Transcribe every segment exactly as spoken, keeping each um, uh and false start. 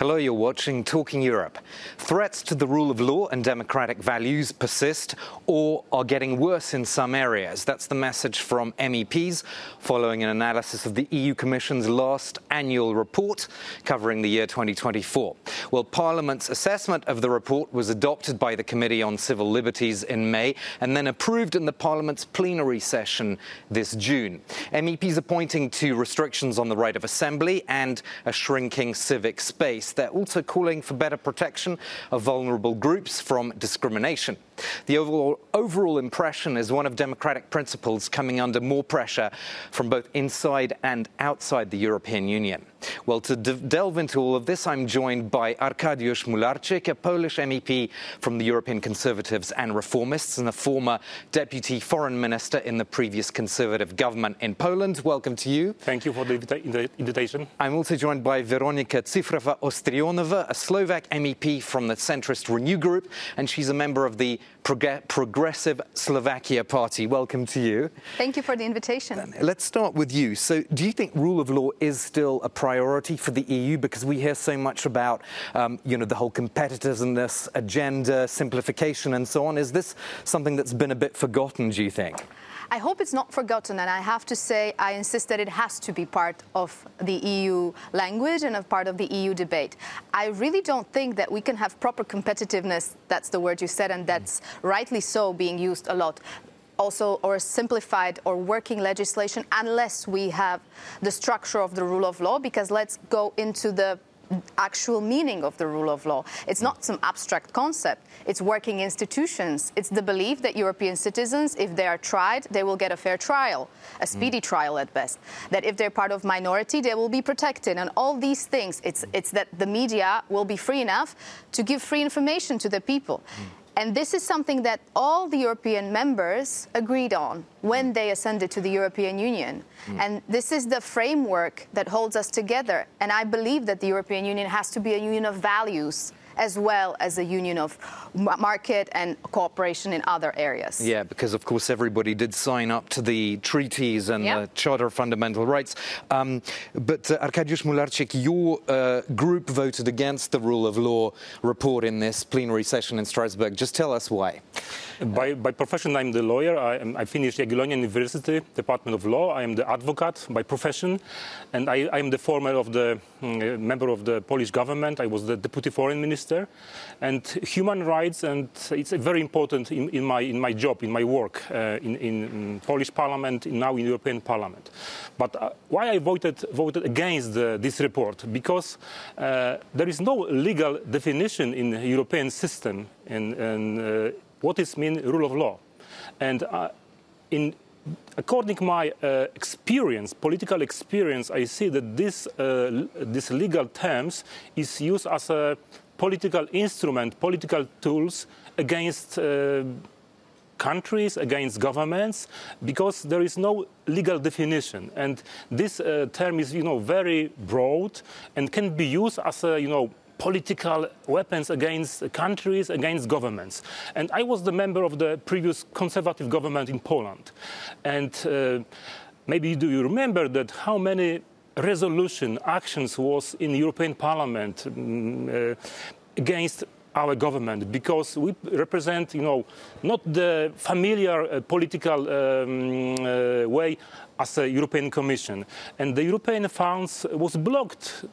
Hello, you're watching Talking Europe. Threats to the rule of law and democratic values persist or are getting worse in some areas. That's the message from M E Ps following an analysis of the E U Commission's last annual report covering the year twenty twenty-four. Well, Parliament's assessment of the report was adopted by the Committee on Civil Liberties in May and then approved in the Parliament's plenary session this June. M E Ps are pointing to restrictions on the right of assembly and a shrinking civic space. They're also calling for better protection of vulnerable groups from discrimination. The overall, overall impression is one of democratic principles coming under more pressure from both inside and outside the European Union. Well, to de- delve into all of this, I'm joined by Arkadiusz Mularczyk, a Polish M E P from the European Conservatives and Reformists and a former Deputy Foreign Minister in the previous Conservative government in Poland. Welcome to you. Thank you for the invita- invitation. I'm also joined by Weronika Cyfrowa-Ostrionova, a Slovak M E P from the centrist Renew Group, and she's a member of the Prog- Progressive Slovakia Party. Welcome to you. Thank you for the invitation. Let's start with you. So do you think rule of law is still a priority for the E U? Because we hear so much about, um, you know, the whole competitiveness agenda, simplification and so on. Is this something that's been a bit forgotten, do you think? I hope it's not forgotten, and I have to say I insist that it has to be part of the E U language and a part of the E U debate. I really don't think that we can have proper competitiveness, that's the word you said, and that's rightly so being used a lot, also, or simplified or working legislation, unless we have the structure of the rule of law, because let's go into the actual meaning of the rule of law. It's not some abstract concept. It's working institutions. It's the belief that European citizens, if they are tried, they will get a fair trial, a speedy mm. trial at best. That if they're part of minority, they will be protected. And all these things, it's, it's that the media will be free enough to give free information to the people. Mm. And this is something that all the European members agreed on when they ascended to the European Union. Mm. And this is the framework that holds us together. And I believe that the European Union has to be a union of values as well as a union of market and cooperation in other areas. Yeah, because of course everybody did sign up to the treaties and yep. the Charter of Fundamental Rights. Um, but uh, Arkadiusz Mularczyk, your uh, group voted against the rule of law report in this plenary session in Strasbourg. Just tell us why. By, by profession, I'm the lawyer. I, am, I finished Jagiellonian University, Department of Law. I am the advocate by profession, and I, I am the former of the uh, member of the Polish government. I was the deputy foreign minister, and human rights, and it's very important in, in my in my job, in my work uh, in, in Polish Parliament, now in European Parliament. But uh, why I voted voted against the, this report? Because uh, there is no legal definition in the European system and. and uh, what is mean rule of law, and uh, in according to my uh, experience, political experience, I see that this uh, this legal terms is used as a political instrument, political tools against uh, countries, against governments, because there is no legal definition, and this uh, term is, you know, very broad and can be used as a, you know, political weapons against countries, against governments. And I was the member of the previous conservative government in Poland. And uh, maybe do you remember that how many resolution actions was in the European Parliament um, uh, against our government, because we represent, you know, not the familiar uh, political um, uh, way as a European Commission. And the European funds was blocked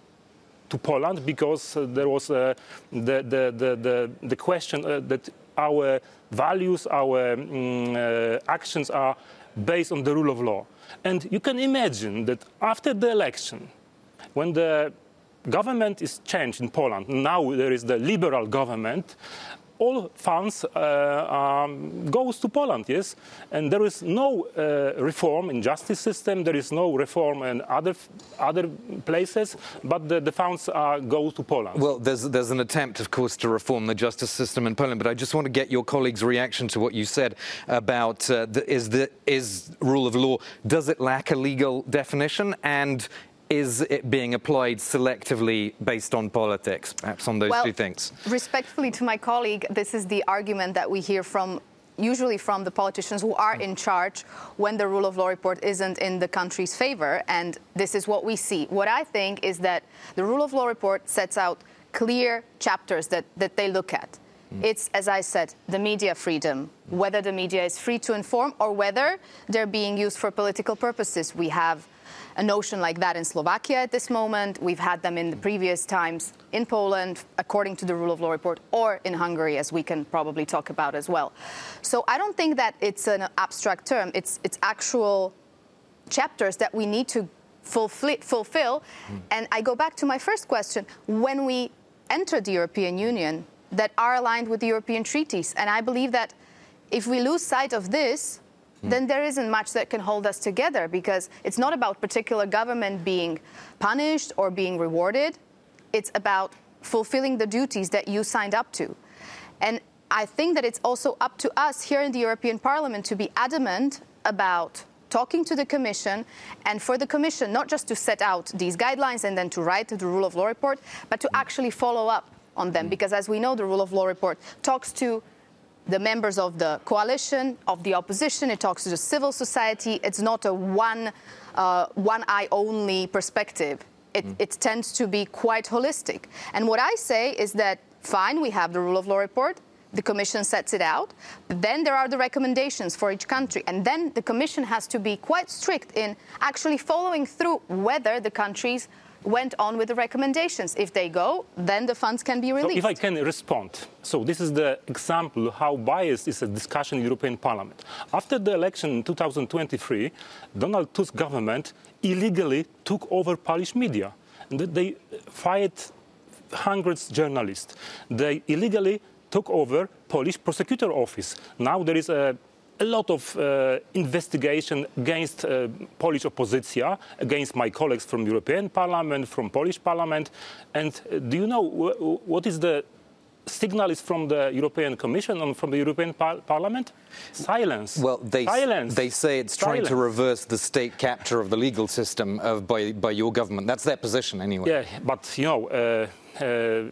to Poland because uh, there was uh, the, the, the, the, the question uh, that our values, our um, uh, actions are based on the rule of law. And you can imagine that after the election, when the government is changed in Poland, now there is the liberal government, all funds uh, um, goes to Poland, yes? And there is no uh, reform in justice system, there is no reform in other other places, but the, the funds uh, go to Poland. Well, there's, there's an attempt, of course, to reform the justice system in Poland, but I just want to get your colleagues' reaction to what you said about uh, the, is, the, is rule of law, does it lack a legal definition, and is it being applied selectively based on politics, perhaps on those well, two things? Respectfully to my colleague, this is the argument that we hear from usually from the politicians who are in charge when the rule of law report isn't in the country's favor. And this is what we see. What I think is that the rule of law report sets out clear chapters that, that they look at. Mm. It's, as I said, the media freedom, whether the media is free to inform or whether they're being used for political purposes. We have a notion like that in Slovakia at this moment. We've had them in the previous times in Poland, according to the rule of law report, or in Hungary, as we can probably talk about as well. So I don't think that it's an abstract term. It's, it's actual chapters that we need to fulfill. fulfill. Mm. And I go back to my first question. When we enter the European Union, that are aligned with the European treaties. And I believe that if we lose sight of this, then there isn't much that can hold us together, because it's not about particular government being punished or being rewarded. It's about fulfilling the duties that you signed up to. And I think that it's also up to us here in the European Parliament to be adamant about talking to the Commission, and for the Commission not just to set out these guidelines and then to write the rule of law report, but to actually follow up on them. Because as we know, the rule of law report talks to the members of the coalition, of the opposition, it talks to the civil society. It's not a one, uh, one-eye only perspective. It, mm. it tends to be quite holistic. And what I say is that, fine, we have the rule of law report, the Commission sets it out, but then there are the recommendations for each country. And then the Commission has to be quite strict in actually following through whether the countries went on with the recommendations. If they go, then the funds can be released. So if I can respond. So this is the example how biased is a discussion in the European Parliament. After the election in two thousand twenty-three, Donald Tusk's government illegally took over Polish media. And they fired hundreds of journalists. They illegally took over Polish prosecutor office. Now there is a a lot of uh, investigation against uh, Polish opposition, against my colleagues from European Parliament, from Polish Parliament. And uh, do you know w- what is the signal is from the European Commission and from the European par- Parliament? Silence. Well, they, Silence. they say it's trying Silence. to reverse the state capture of the legal system of, by, by your government. That's their position anyway. Yeah, but, you know, uh, uh,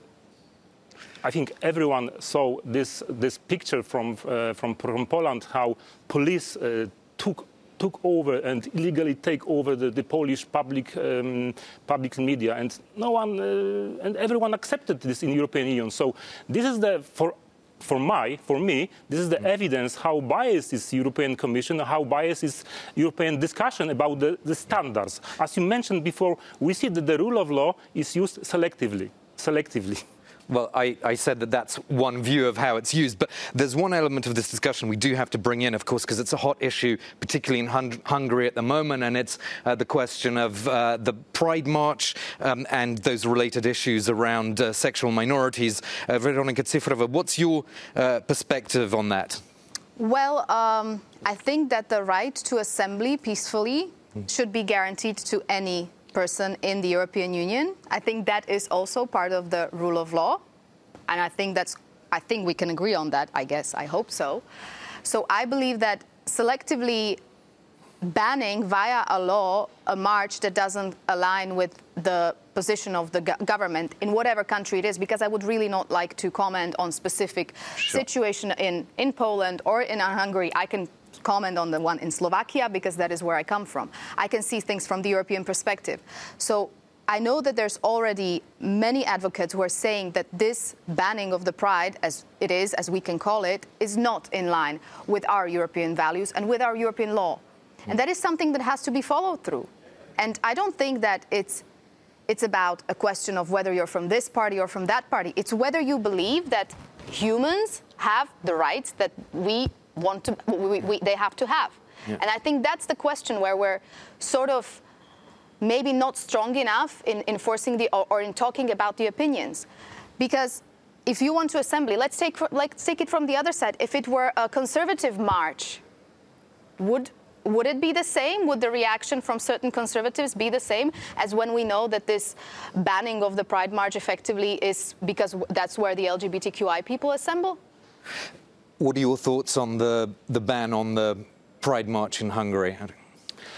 I think everyone saw this this picture from uh, from, from Poland, how police uh, took took over and illegally take over the, the Polish public um, public media, and no one uh, and everyone accepted this in European Union. So this is the for. For my, for me, this is the evidence how biased is European Commission, how biased is European discussion about the, the standards. As you mentioned before, we see that the rule of law is used selectively, selectively. Well, I, I said that that's one view of how it's used, but there's one element of this discussion we do have to bring in, of course, because it's a hot issue, particularly in Hun- Hungary at the moment, and it's uh, the question of uh, the Pride March um, and those related issues around uh, sexual minorities. Uh, Veronika Cifrova, what's your uh, perspective on that? Well, um, I think that the right to assembly peacefully mm. should be guaranteed to any person in the European Union. I think that is also part of the rule of law, and I think that's I think we can agree on that, I guess. I hope so. So I believe that selectively banning via a law a march that doesn't align with the position of the go- government in whatever country it is, because I would really not like to comment on specific sure. situation in, in Poland or in Hungary. I can comment on the one in Slovakia because that is where I come from. I can see things from the European perspective. So I know that there's already many advocates who are saying that this banning of the Pride, as it is, as we can call it, is not in line with our European values and with our European law. And that is something that has to be followed through. And I don't think that it's it's about a question of whether you're from this party or from that party. It's whether you believe that humans have the rights that we want to, we, we, they have to have. Yeah. And I think that's the question where we're sort of maybe not strong enough in enforcing the, or, or in talking about the opinions. Because if you want to assembly, let's take, let's take it from the other side. If it were a conservative march, would would it be the same? Would the reaction from certain conservatives be the same as when we know that this banning of the Pride March effectively is because that's where the L G B T Q I people assemble? What are your thoughts on the, the ban on the Pride March in Hungary?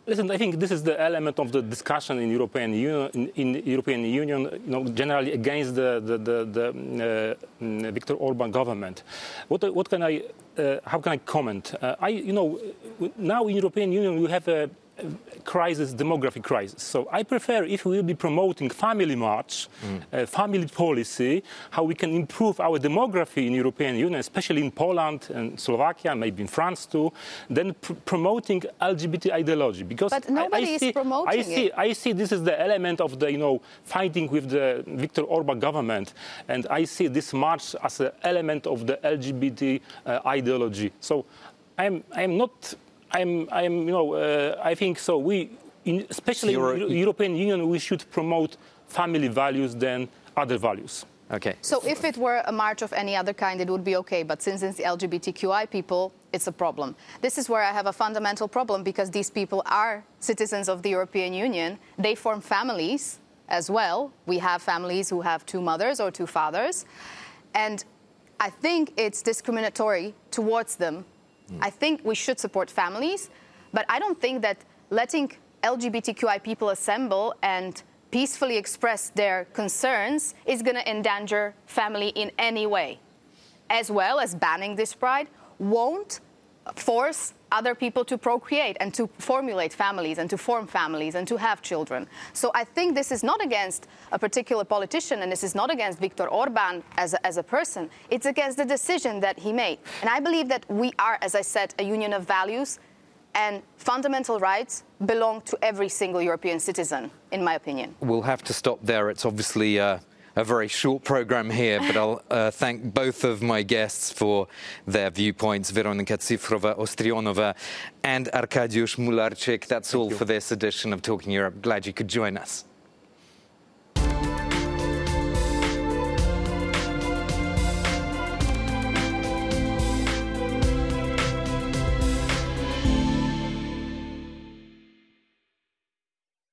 Listen, I think this is the element of the discussion in European Union, in, in European Union, you know, generally against the, the, the, the uh, Viktor Orban government. What, what can I, uh, how can I comment? Uh, I, you know, now in European Union we have a crisis, demographic crisis. So I prefer if we will be promoting family march, mm. uh, family policy, how we can improve our demography in European Union, especially in Poland and Slovakia, maybe in France too, than pr promoting L G B T ideology. Because but nobody I, I is see, promoting I see, it. I see this is the element of the, you know, fighting with the Viktor Orban government, and I see this march as an element of the L G B T uh, ideology. So I'm, I'm not. I'm, I'm, you know, uh, I think so. We, in, especially Euro- in the European Union, we should promote family values than other values. Okay. So if it were a march of any other kind, it would be okay. But since it's the L G B T Q I people, it's a problem. This is where I have a fundamental problem, because these people are citizens of the European Union. They form families as well. We have families who have two mothers or two fathers. And I think it's discriminatory towards them. I think we should support families, but I don't think that letting L G B T Q I people assemble and peacefully express their concerns is going to endanger family in any way. As well as banning this pride won't force other people to procreate and to formulate families and to form families and to have children. So I think this is not against a particular politician, and this is not against Viktor Orban as a, as a person. It's against the decision that he made. And I believe that we are, as I said, a union of values, and fundamental rights belong to every single European citizen, in my opinion. We'll have to stop there. It's obviously uh, a very short program here, but I'll uh, thank both of my guests for their viewpoints, Weronika Cyfrowa-Ostrionova and Arkadiusz Mularczyk. That's all for this edition of Talking Europe. Glad you could join us.